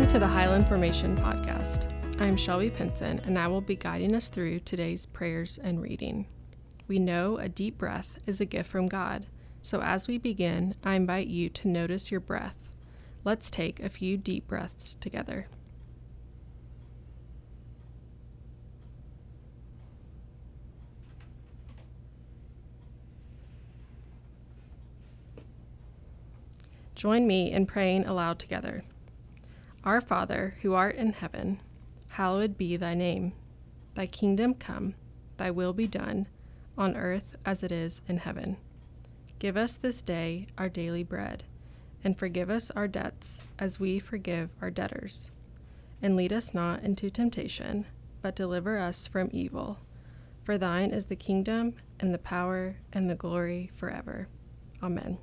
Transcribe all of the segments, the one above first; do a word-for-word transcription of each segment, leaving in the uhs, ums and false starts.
Welcome to the Highland Formation Podcast. I'm Shelby Pinson, and I will be guiding us through today's prayers and reading. We know a deep breath is a gift from God, so as we begin, I invite you to notice your breath. Let's take a few deep breaths together. Join me in praying aloud together. Our Father, who art in heaven, hallowed be thy name. Thy kingdom come, thy will be done, on earth as it is in heaven. Give us this day our daily bread, and forgive us our debts as we forgive our debtors. And lead us not into temptation, but deliver us from evil. For thine is the kingdom, and the power, and the glory forever. Amen.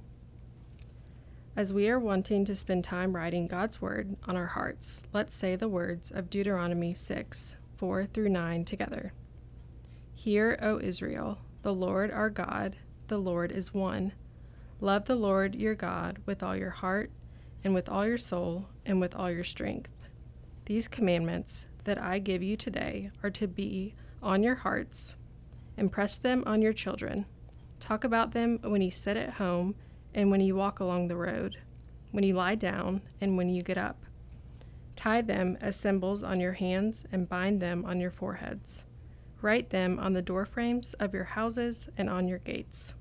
As we are wanting to spend time writing God's word on our hearts, let's say the words of Deuteronomy six, four through nine together. Hear, O Israel, the Lord our God, the Lord is one. Love the Lord your God with all your heart, and with all your soul, and with all your strength. These commandments that I give you today are to be on your hearts. Impress them on your children. Talk about them when you sit at home and when you walk along the road, when you lie down, and when you get up. Tie them as symbols on your hands and bind them on your foreheads. Write them on the doorframes of your houses and on your gates.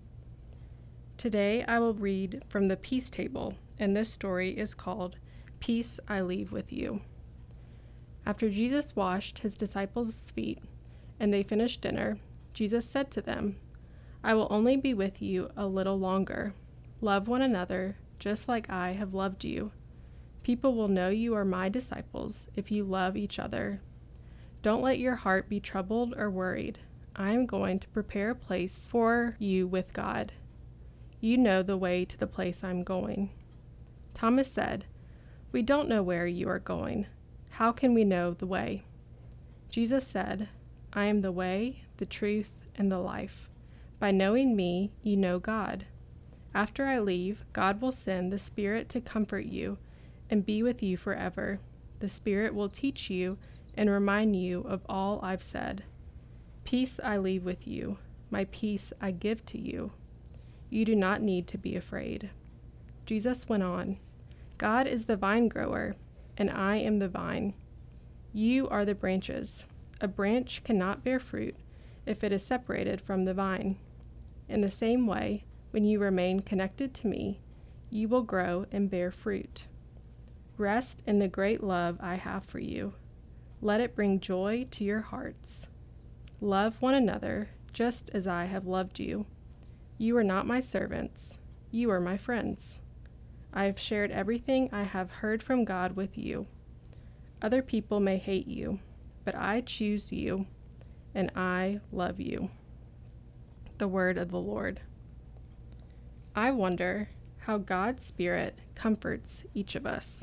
Today I will read from the Peace Table, and this story is called Peace I Leave With You. After Jesus washed his disciples' feet, and they finished dinner, Jesus said to them, I will only be with you a little longer. Love one another, just like I have loved you. People will know you are my disciples if you love each other. Don't let your heart be troubled or worried. I am going to prepare a place for you with God. You know the way to the place I'm going. Thomas said, We don't know where you are going. How can we know the way? Jesus said, I am the way, the truth, and the life. By knowing me, you know God. After I leave, God will send the Spirit to comfort you and be with you forever. The Spirit will teach you and remind you of all I've said. Peace I leave with you. My peace I give to you. You do not need to be afraid. Jesus went on, God is the vine grower, and I am the vine. You are the branches. A branch cannot bear fruit if it is separated from the vine. In the same way, when you remain connected to me, you will grow and bear fruit. Rest in the great love I have for you. Let it bring joy to your hearts. Love one another just as I have loved you. You are not my servants. You are my friends. I have shared everything I have heard from God with you. Other people may hate you, but I choose you, and I love you. The word of the Lord. I wonder how God's Spirit comforts each of us.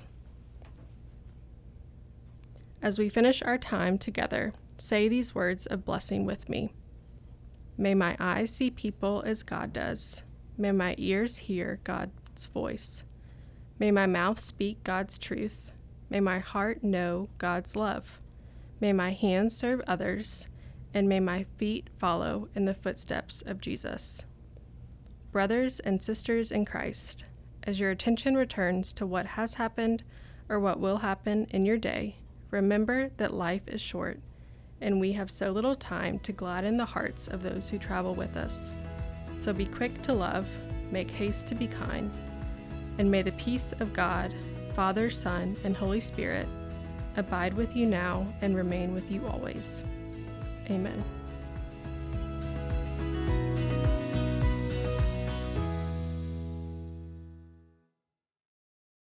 As we finish our time together, say these words of blessing with me. May my eyes see people as God does. May my ears hear God's voice. May my mouth speak God's truth. May my heart know God's love. May my hands serve others, and may my feet follow in the footsteps of Jesus. Brothers and sisters in Christ, as your attention returns to what has happened or what will happen in your day, remember that life is short, and we have so little time to gladden the hearts of those who travel with us. So be quick to love, make haste to be kind, and may the peace of God, Father, Son, and Holy Spirit abide with you now and remain with you always. Amen.